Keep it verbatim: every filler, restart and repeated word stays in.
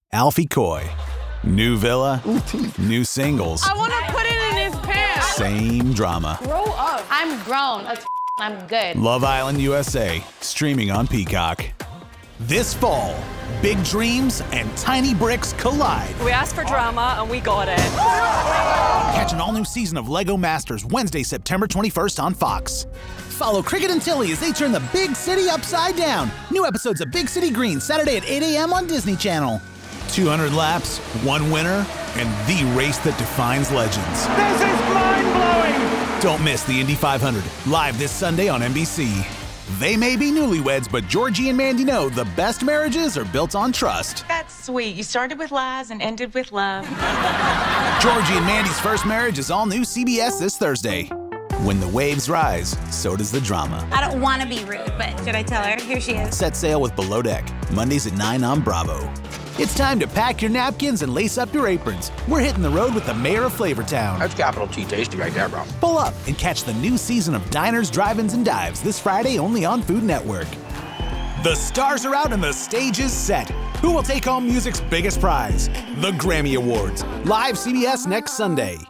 Alfie Coy. New villa, new singles, I want to put it in his pants. same drama. Grow up. I'm grown. That's I'm good. Love Island U S A, streaming on Peacock. This fall, big dreams and tiny bricks collide. We asked for drama and we got it. Catch an all-new season of Lego Masters Wednesday, September twenty-first on Fox. Follow Cricket and Tilly as they turn the big city upside down. New episodes of Big City Green, Saturday at eight a.m. on Disney Channel. two hundred laps, one winner, and the race that defines legends. This is mind-blowing! Don't miss the Indy five hundred, live this Sunday on N B C. They may be newlyweds, but Georgie and Mandy know the best marriages are built on trust. That's sweet. You started with lies and ended with love. Georgie and Mandy's first marriage is all new C B S this Thursday. When the waves rise, so does the drama. I don't want to be rude, but should I tell her? Here she is. Set sail with Below Deck, Mondays at nine on Bravo. It's time to pack your napkins and lace up your aprons. We're hitting the road with the mayor of Flavortown. That's capital T tasty right there, bro. Pull up and catch the new season of Diners, Drive-Ins, and Dives this Friday only on Food Network. The stars are out and the stage is set. Who will take home music's biggest prize? The Grammy Awards. Live C B S next Sunday.